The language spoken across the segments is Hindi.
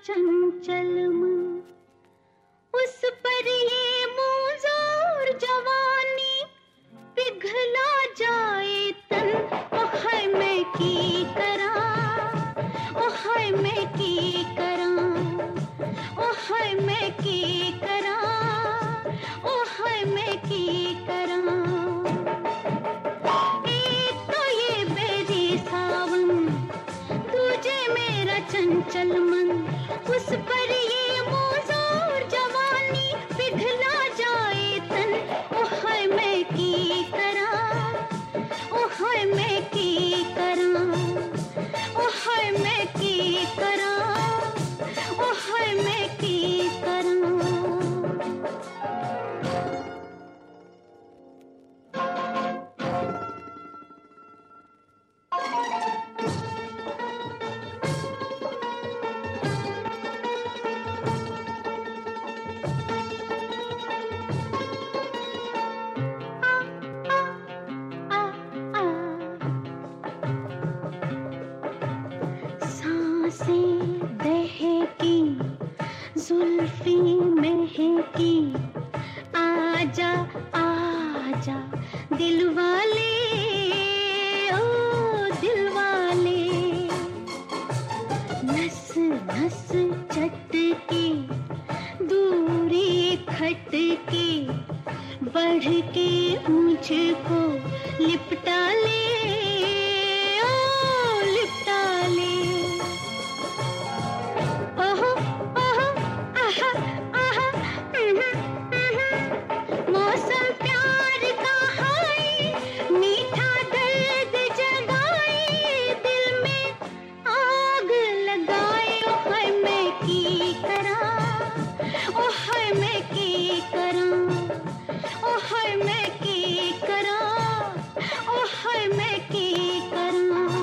चंचल मन, उस पर ये मुज़र जवानी पिघला जाए तन। ओ हाय मैं की करा, ओ हाय मैं की करा, ओ हाय मैं की करा, ओ हाय मैं की करा। एक तो ये बेरी सावन, दूजे मेरा चंचल मन, उस पर ये मुज़र जवानी पिघला जाए तन। ओ हाय मैं की करा, ओ हाय मैं की करा, ओ हाय मैं की करा, ओ हाय मैं की करा। सांसें बहकी, जुल्फी महकी, आजा आजा दिलवाले, ओ दिलवाले। नस नस चटके, दूरी खटके, बढ़ के मुझको लिपटा ले, ओ लिपटा ले। ओहो ओहो आहा आहा, मौसम प्यार का हाय, मीठा दर्द जगाए, दिल में आग लगाए। ओ हाय मैं की करा, ओ हाय मैं की करा, ओ हाय मैं की करा, ओ हाय मैं की करा।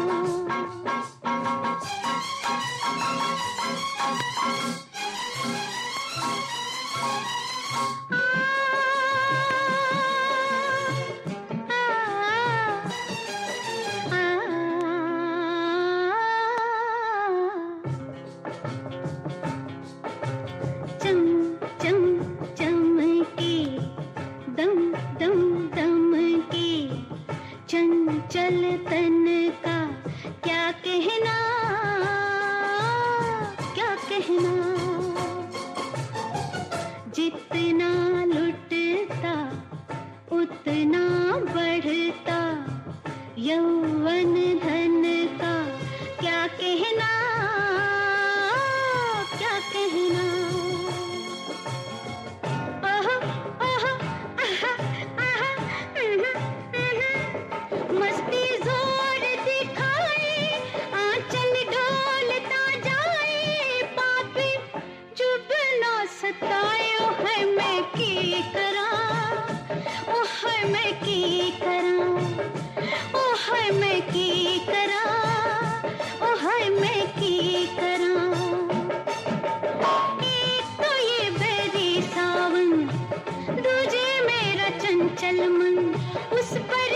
चम चम चमके, दम दम दमके, चंचल तन का क्या कहना, क्या कहना। जितना लुटता उतना बढ़ता, यौवन धन का क्या कहना, क्या कहना। ओहो ओहो आहा आहा, मस्ती जोर दिखाए, आंचल ढोलता जाए, पापी चुप ना सताए। ओ हाय मैं की करा, ओ हाय मैं की करा, ओ हाय मैं की करा, ओ हाय मैं की करा। एक तो ये बेरी सावन, दूजे मेरा चंचल मन, उस पर